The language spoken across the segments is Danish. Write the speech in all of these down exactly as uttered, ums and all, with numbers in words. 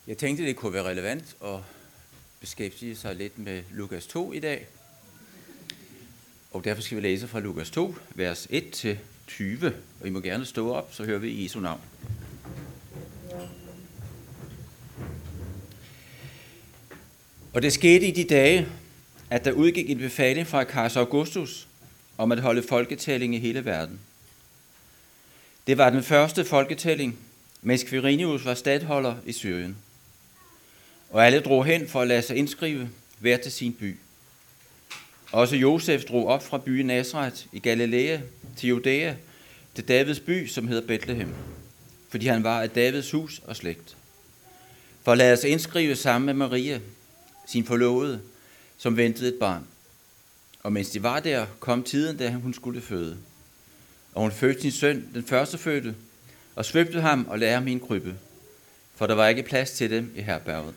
Jeg tænkte, det kunne være relevant at beskæftige sig lidt med Lukas to i dag. Og derfor skal vi læse fra Lukas to, vers et til tyve. Og I må gerne stå op, så hører vi i Jesu navn. Og det skete i de dage, at der udgik en befaling fra kejser Augustus om at holde folketælling i hele verden. Det var den første folketælling, mens Quirinius var stadholder i Syrien. Og alle drog hen for at lade sig indskrive hver til sin by. Også Josef drog op fra byen Nazaret i Galilea til Judæa, til Davids by, som hedder Bethlehem, fordi han var af Davids hus og slægt. For at lade sig indskrive sammen med Maria, sin forlovede, som ventede et barn. Og mens de var der, kom tiden, da hun skulle føde. Og hun fødte sin søn, den førstefødte, og svøbte ham og lagde ham i en krybbe, for der var ikke plads til dem i herberget.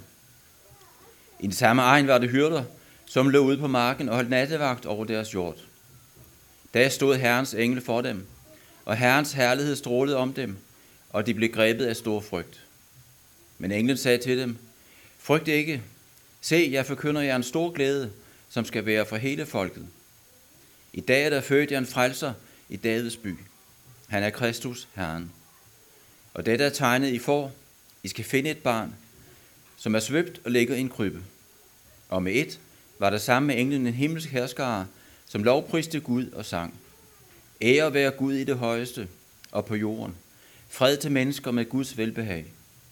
I den samme egen var det hyrder, som lå ude på marken og holdt nattevagt over deres hjort. Da stod Herrens engel for dem, og Herrens herlighed strålede om dem, og de blev grebet af stor frygt. Men englen sagde til dem, frygt ikke, se, jeg forkynder jer en stor glæde, som skal være for hele folket. I dag er der født jer en frelser i Davids by. Han er Kristus, Herren. Og dette er tegnet, I får. I skal finde et barn, som er svøbt og ligger i en krybbe. Og med et var der sammen med englen en himmelsk herskare, som lovpriste Gud og sang. Ære være Gud i det højeste og på jorden. Fred til mennesker med Guds velbehag.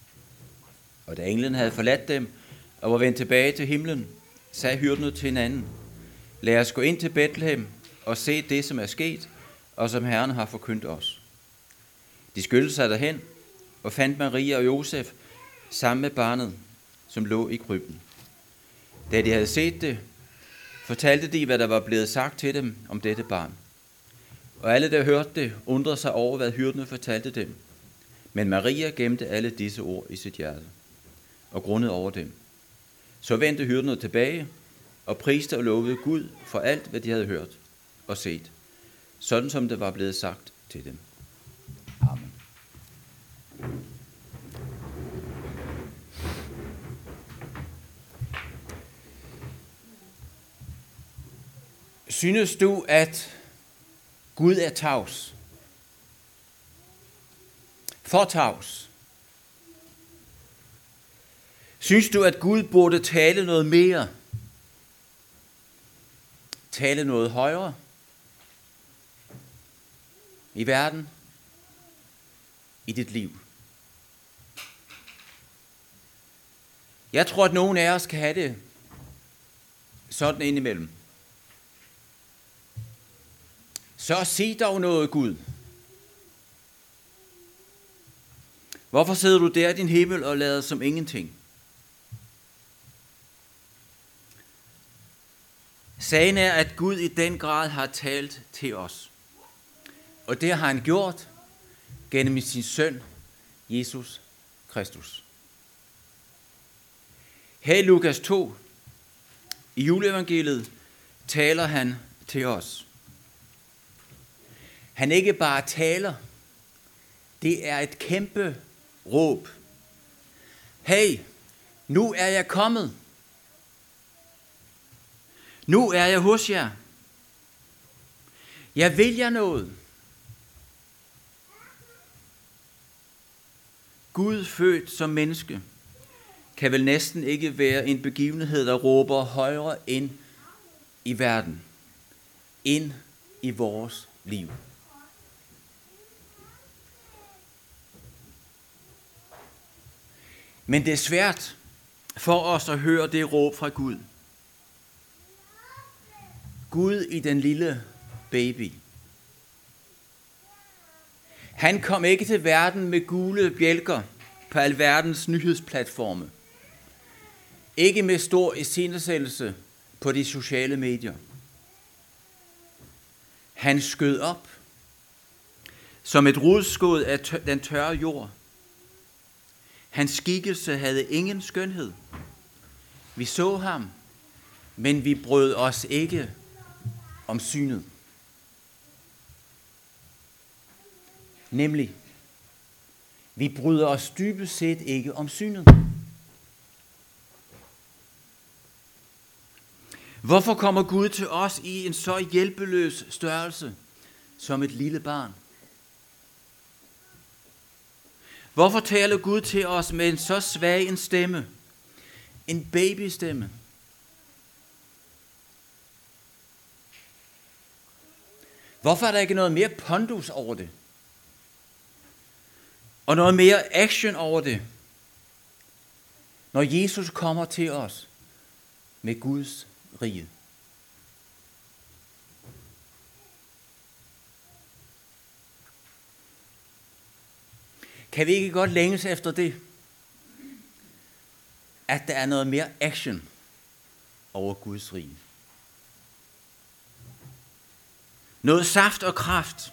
Og da englen havde forladt dem og var vendt tilbage til himlen, sagde hyrderne til hinanden, lad os gå ind til Bethlehem og se det, som er sket, og som Herren har forkyndt os. De skyndte sig derhen og fandt Maria og Josef sammen med barnet, som lå i krybben. Da de havde set det, fortalte de, hvad der var blevet sagt til dem om dette barn. Og alle, der hørte det, undrede sig over, hvad hyrderne fortalte dem. Men Maria gemte alle disse ord i sit hjerte og grundede over dem. Så vendte hyrderne tilbage og priste og lovede Gud for alt, hvad de havde hørt og set, sådan som det var blevet sagt til dem. Amen. Synes du, at Gud er tavs? For tavs? Synes du, at Gud burde tale noget mere? Tale noget højere? I verden? I dit liv? Jeg tror, at nogen af os kan have det sådan indimellem. Så sig dog noget, Gud. Hvorfor sidder du der i din himmel og lader som ingenting? Sagen er, at Gud i den grad har talt til os. Og det har han gjort gennem sin søn, Jesus Kristus. Her i Lukas to, i juleevangeliet, taler han til os. Han ikke bare taler, det er et kæmpe råb. Hey, nu er jeg kommet. Nu er jeg hos jer. Jeg vil jer noget. Gud født som menneske kan vel næsten ikke være en begivenhed, der råber højere ind i verden, ind i vores liv. Men det er svært for os at høre det råb fra Gud. Gud i den lille baby. Han kom ikke til verden med gule bjælker på alverdens nyhedsplatforme. Ikke med stor iscenesættelse på de sociale medier. Han skød op som et rodskud af tør- den tørre jord. Hans skikkelse havde ingen skønhed. Vi så ham, men vi brød os ikke om synet. Nemlig, vi bryder os dybest set ikke om synet. Hvorfor kommer Gud til os i en så hjælpeløs størrelse som et lille barn? Hvorfor taler Gud til os med en så svag en stemme? En babystemme. Hvorfor er der ikke noget mere pondus over det? Og noget mere action over det? Når Jesus kommer til os med Guds rige. Kan vi ikke godt længes efter det? At der er noget mere action over Guds rige. Noget saft og kraft.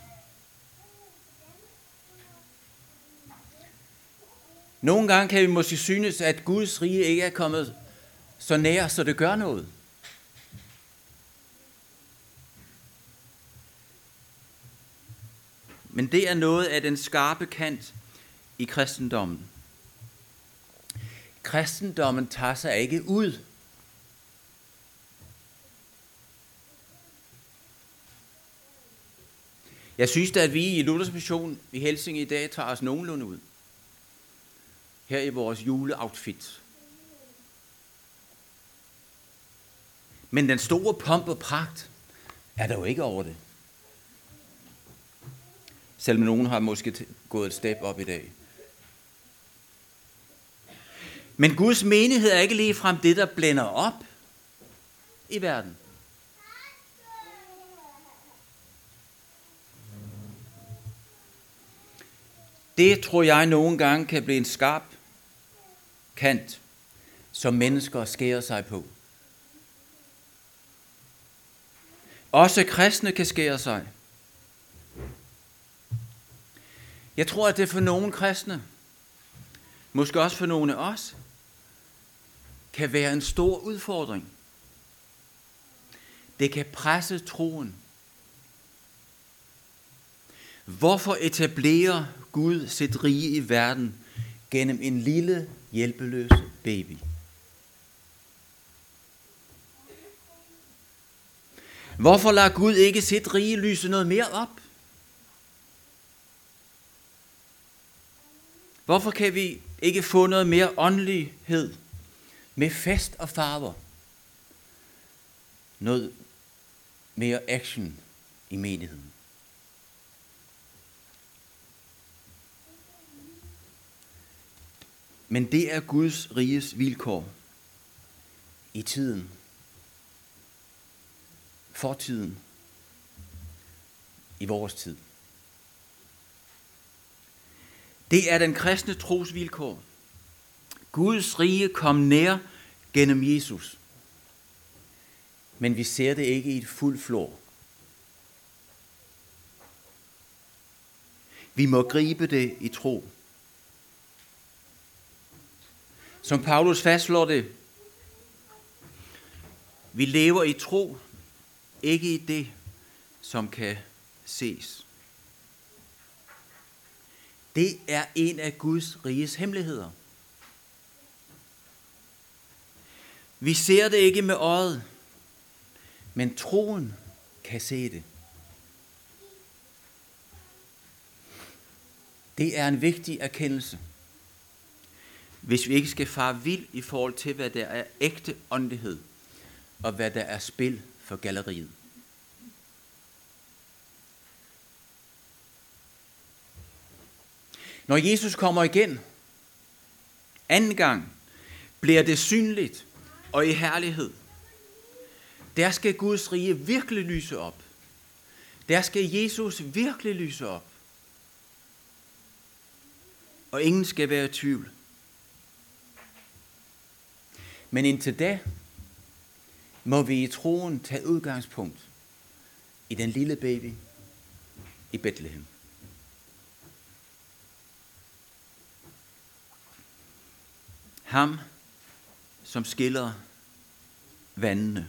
Nogle gange kan vi måske synes, at Guds rige ikke er kommet så nær, så det gør noget. Men det er noget af den skarpe kant i kristendommen. Kristendommen tager sig ikke ud. Jeg synes da, at vi i Luthers Mission i Helsinge i dag tager os nogenlunde ud. Her i vores juleoutfit. Men den store pomp og pragt er der jo ikke over det. Selvom nogen har måske gået et step op i dag. Men Guds menighed er ikke ligefrem det, der blænder op i verden. Det tror jeg nogle gange kan blive en skarp kant, som mennesker skærer sig på. Også kristne kan skære sig. Jeg tror, at det for nogle kristne, måske også for nogle af os, kan være en stor udfordring. Det kan presse troen. Hvorfor etablerer Gud sit rige i verden gennem en lille, hjælpeløs baby? Hvorfor lader Gud ikke sit rige lyse noget mere op? Hvorfor kan vi ikke få noget mere åndelighed med fest og farver? Noget mere action i menigheden. Men det er Guds riges vilkår i tiden, fortiden, i vores tid. Det er den kristne tros vilkår. Guds rige kom nær gennem Jesus. Men vi ser det ikke i et fuldt flor. Vi må gribe det i tro. Som Paulus fastslår det, vi lever i tro, ikke i det, som kan ses. Det er en af Guds riges hemmeligheder. Vi ser det ikke med øjet, men troen kan se det. Det er en vigtig erkendelse, hvis vi ikke skal fare vild i forhold til, hvad der er ægte åndelighed, og hvad der er spil for galleriet. Når Jesus kommer igen, anden gang, bliver det synligt og i herlighed. Der skal Guds rige virkelig lyse op. Der skal Jesus virkelig lyse op. Og ingen skal være i tvivl. Men indtil da må vi i troen tage udgangspunkt i den lille baby i Bethlehem. Ham, som skiller vandene.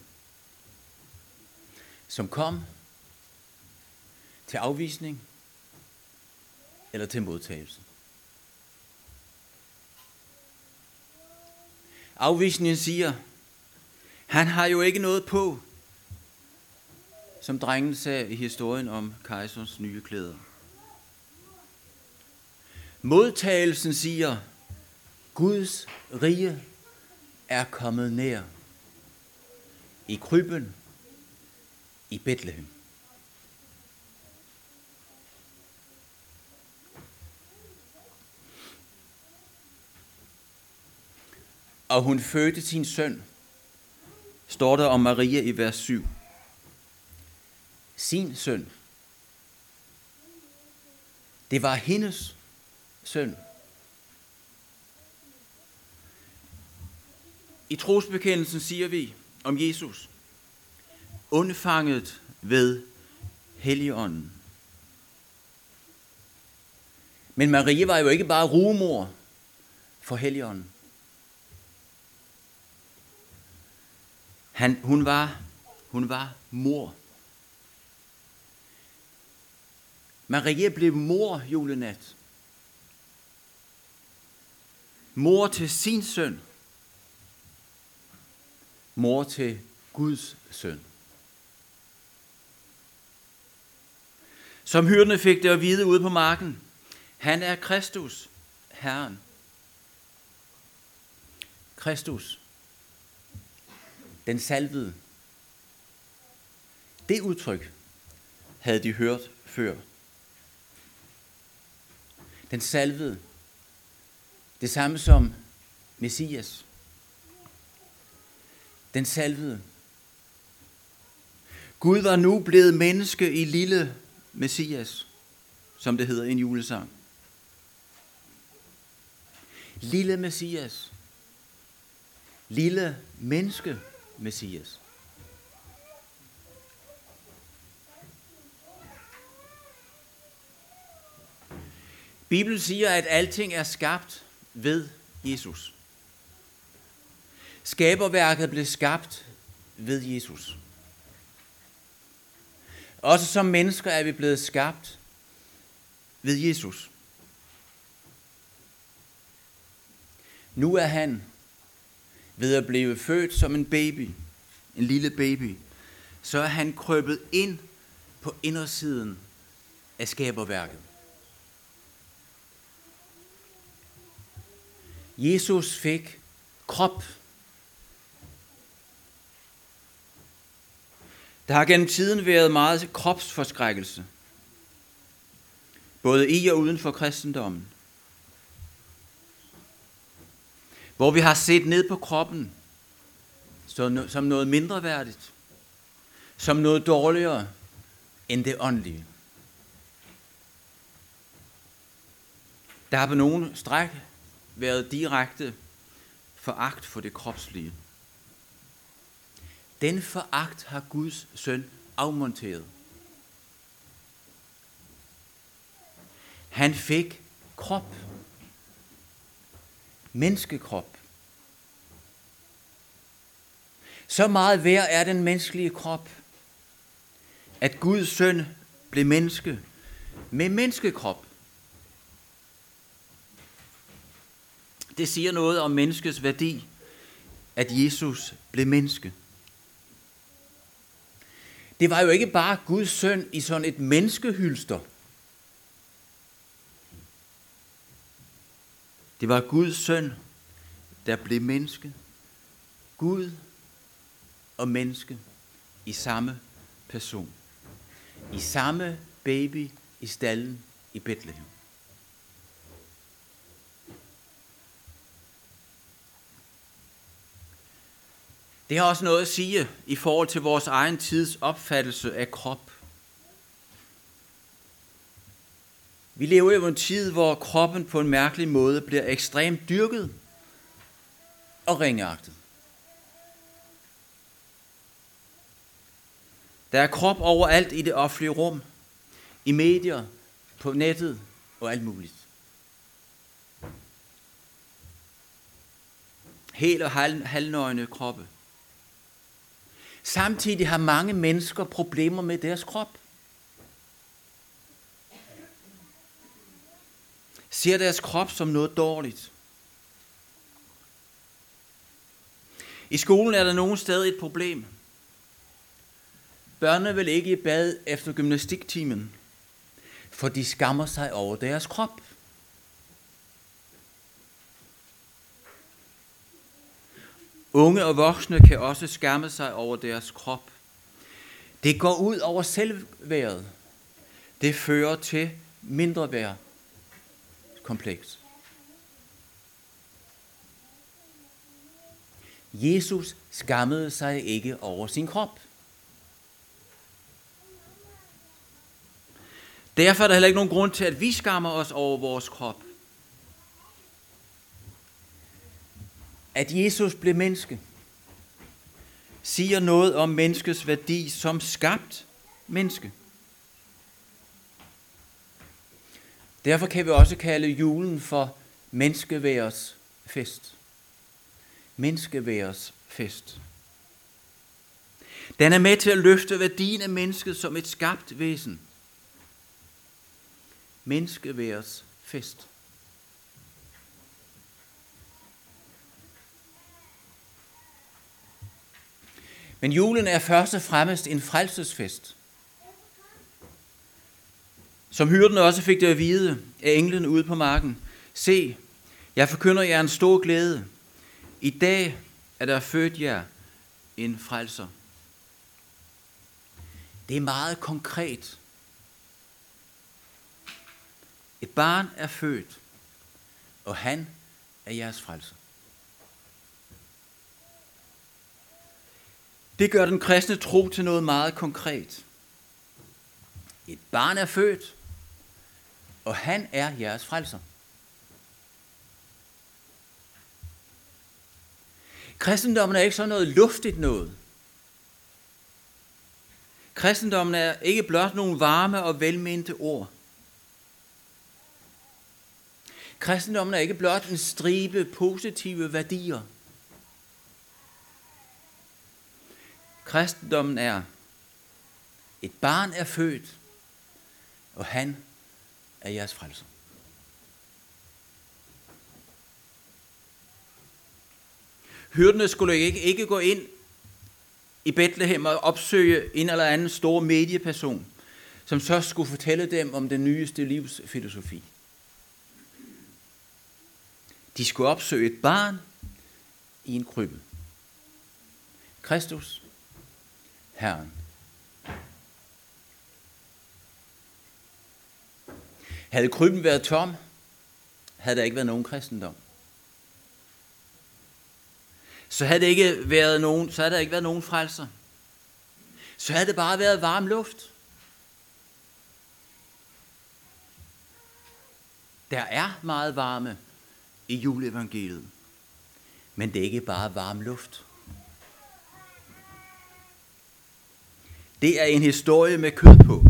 Som kom til afvisning eller til modtagelse. Afvisningen siger, Han har jo ikke noget på, som drengen sagde i historien om kejserens nye klæder. Modtagelsen siger, Guds rige er kommet nær i krybben i Betlehem. Og hun fødte sin søn, står der om Maria i vers syv. Sin søn. Det var hendes søn. I trosbekendelsen siger vi om Jesus, undfanget ved Helligånden. Men Maria var jo ikke bare rugemor for Helligånden. Han, hun, var, hun var mor. Maria blev mor julenat. Mor til sin søn. Mor til Guds søn. Som hyrderne fik det at vide ude på marken. Han er Kristus, Herren. Kristus. Den salvede. Det udtryk havde de hørt før. Den salvede. Det samme som Messias. Den salvede. Gud var nu blevet menneske i lille Messias, som det hedder i en julesang. Lille Messias. Lille menneske Messias. Bibelen siger, at alting er skabt ved Jesus. Skaberværket blev skabt ved Jesus. Også som mennesker er vi blevet skabt ved Jesus. Nu er han ved at blive født som en baby, en lille baby, så er han krøbet ind på indersiden af skaberværket. Jesus fik krop. Der har gennem tiden været meget kropsforskrækkelse, både i og uden for kristendommen, hvor vi har set ned på kroppen som noget mindreværdigt, som noget dårligere end det åndelige. Der har på nogle stræk været direkte foragt for det kropslige. Den foragt har Guds søn afmonteret. Han fik krop. Menneskekrop. Så meget værd er den menneskelige krop, at Guds søn blev menneske med menneskekrop. Det siger noget om menneskets værdi, at Jesus blev menneske. Det var jo ikke bare Guds søn i sådan et menneskehylster. Det var Guds søn, der blev menneske. Gud og menneske i samme person. I samme baby i stallen i Betlehem. Det har også noget at sige i forhold til vores egen tids opfattelse af krop. Vi lever jo i en tid, hvor kroppen på en mærkelig måde bliver ekstremt dyrket og ringeagtet. Der er krop overalt i det offentlige rum, i medier, på nettet og alt muligt. Helt og halvnøgne kroppe. Samtidig har mange mennesker problemer med deres krop. Ser deres krop som noget dårligt. I skolen er der nogle steder et problem. Børnene vil ikke i bad efter gymnastiktimen, for de skammer sig over deres krop. Unge og voksne kan også skamme sig over deres krop. Det går ud over selvværdet. Det fører til mindreværd kompleks. Jesus skammede sig ikke over sin krop. Derfor er der heller ikke nogen grund til, at vi skammer os over vores krop. At Jesus blev menneske, siger noget om menneskets værdi som skabt menneske. Derfor kan vi også kalde julen for menneskeværets fest. Menneskeværets fest. Den er med til at løfte værdien af mennesket som et skabt væsen. Menneskeværets fest. Men julen er først og fremmest en frelsesfest. Som hyrden også fik det at vide af englen ude på marken. Se, jeg forkynder jer en stor glæde. I dag er der født jer en frelser. Det er meget konkret. Et barn er født, og han er jeres frelser. Det gør den kristne tro til noget meget konkret. Et barn er født, og han er jeres frelser. Kristendommen er ikke sådan noget luftigt noget. Kristendommen er ikke blot nogle varme og velmente ord. Kristendommen er ikke blot en stribe positive værdier. Kristendommen er, et barn er født, og han er jeres frelser. Hyrderne skulle ikke, ikke gå ind i Bethlehem og opsøge en eller anden stor medieperson, som så skulle fortælle dem om den nyeste livsfilosofi. De skulle opsøge et barn i en krybbe. Kristus, Herren. Havde krybben været tom, havde der ikke været nogen kristendom. Så havde det ikke været nogen, så havde der ikke været nogen frelser. Så havde det bare været varm luft. Der er meget varme i juleevangeliet, men det er ikke bare varm luft. Det er en historie med kød på.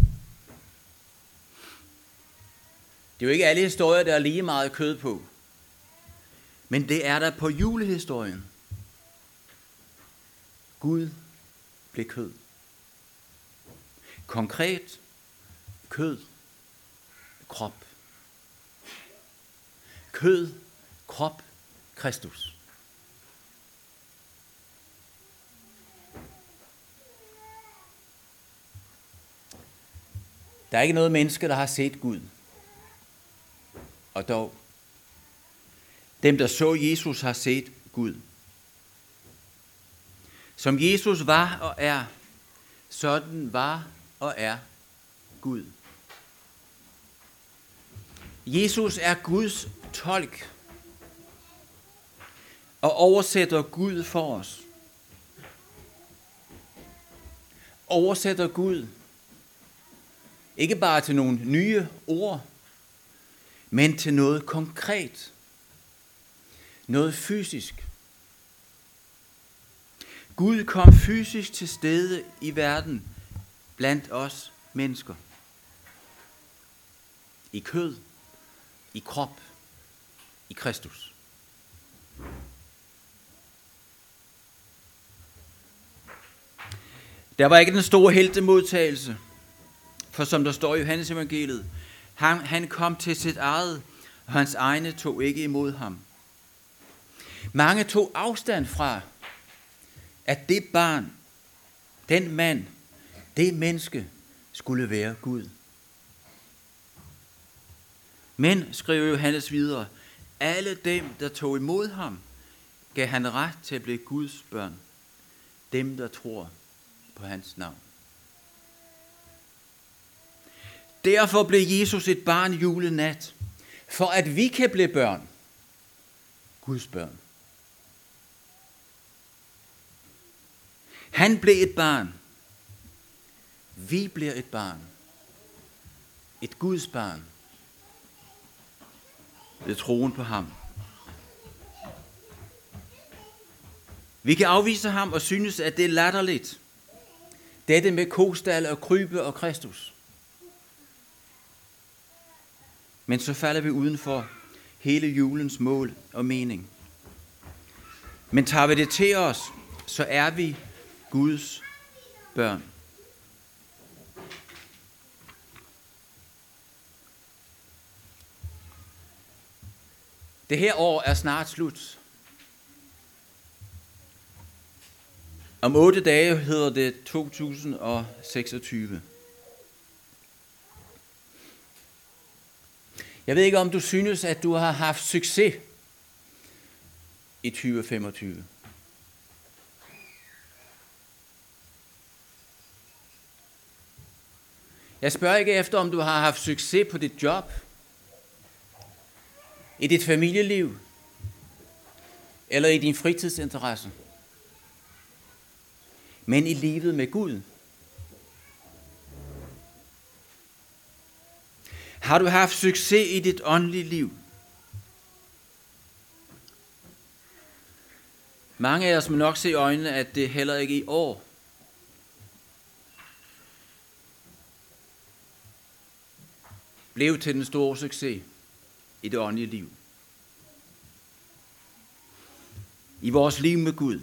Det er jo ikke alle historier, der er lige meget kød på. Men det er der på julehistorien. Gud blev kød. Konkret kød, krop. Kød, krop, Kristus. Der er ikke noget menneske, der har set Gud. Og dog, dem der så Jesus har set Gud. Som Jesus var og er, sådan var og er Gud. Jesus er Guds tolk og oversætter Gud for os. Oversætter Gud ikke bare til nogle nye ord, men til noget konkret. Noget fysisk. Gud kom fysisk til stede i verden blandt os mennesker. I kød, i krop, i Kristus. Der var ikke den store heltemodtagelse, for som der står i Johannes evangeliet, han, han kom til sit eget, og hans egne tog ikke imod ham. Mange tog afstand fra at det barn, den mand, det menneske skulle være Gud. Men, skriver Johannes videre, alle dem, der tog imod ham, gav han ret til at blive Guds børn. Dem, der tror på hans navn. Derfor blev Jesus et barn julenat, for at vi kan blive børn. Guds børn. Han blev et barn. Vi bliver et barn. Et Guds barn. Ved troen på ham. Vi kan afvise ham og synes, at det er latterligt. Dette med kostal og krybe og Kristus. Men så falder vi uden for hele julens mål og mening. Men tager vi det til os, så er vi Guds børn. Det her år er snart slut. Om otte dage hedder det to tusind og seksogtyve. Jeg ved ikke, om du synes, at du har haft succes i tyve femogtyve. Jeg spørger ikke efter, om du har haft succes på dit job, i dit familieliv, eller i din fritidsinteresse, men i livet med Gud. Har du haft succes i dit åndelige liv? Mange af os må nok se i øjnene, at det heller ikke i år blev til den store succes i det åndelige liv. I vores liv med Gud.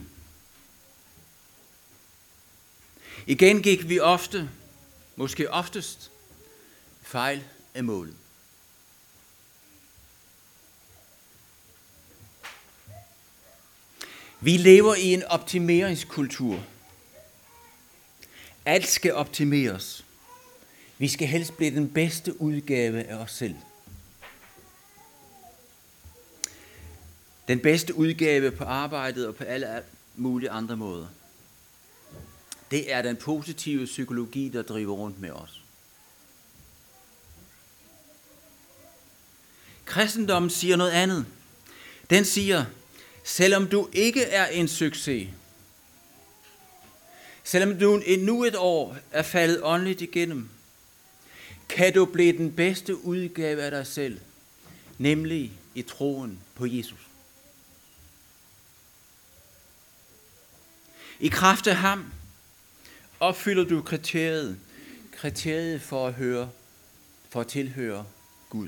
Igen gik vi ofte, måske oftest, fejl af målet. Vi lever i en optimeringskultur. Alt skal optimeres. Vi skal helst blive den bedste udgave af os selv. Den bedste udgave på arbejdet og på alle mulige andre måder. Det er den positive psykologi, der driver rundt med os. Kristendommen siger noget andet. Den siger, selvom du ikke er en succes, selvom du endnu et år er faldet åndeligt igennem, kan du blive den bedste udgave af dig selv, nemlig i troen på Jesus. I kraft af ham opfylder du kriteriet, kriteriet for at høre, for at tilhøre Gud.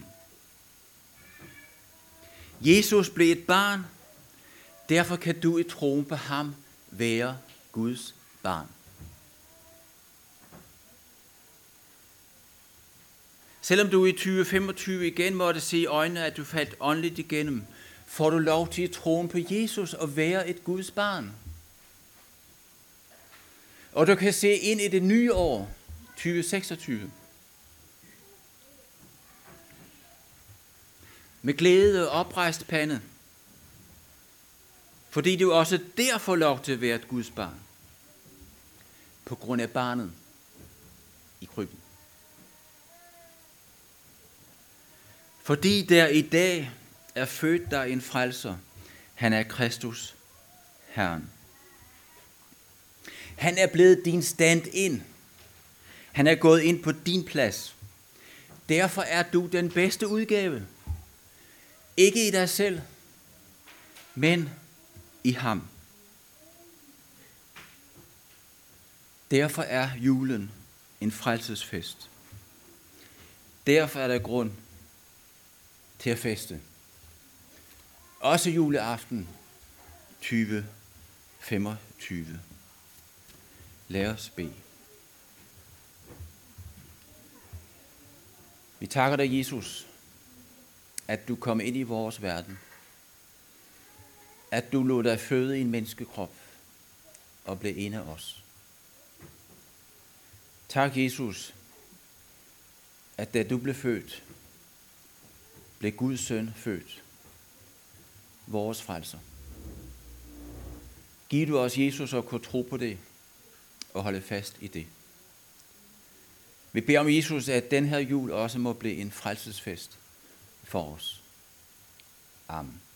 Jesus blev et barn, derfor kan du i troen på ham være Guds barn. Selvom du i tyve femogtyve igen måtte se i øjnene, at du faldt åndeligt igennem, får du lov til i troen på Jesus at være et Guds barn. Og du kan se ind i det nye år, tyve seksogtyve. Med glæde og oprejst pande. Fordi du også der får lov til at være et Guds barn. På grund af barnet i krybben. Fordi der i dag er født der en frelser. Han er Kristus, Herren. Han er blevet din stand-in. Han er gået ind på din plads. Derfor er du den bedste udgave. Ikke i dig selv, men i ham. Derfor er julen en frelsesfest. Derfor er der grund til at feste. Også juleaften tyve femogtyve. Lad os bede. Vi takker dig, Jesus, at du kom ind i vores verden. At du lod dig føde i en menneskekrop. og blev en af os. Tak, Jesus, at da du blev født, blev Guds søn født, vores frelser. Giv du os, Jesus, at kunne tro på det og holde fast i det. Vi beder om, Jesus, at den her jul også må blive en frelsesfest for os. Amen.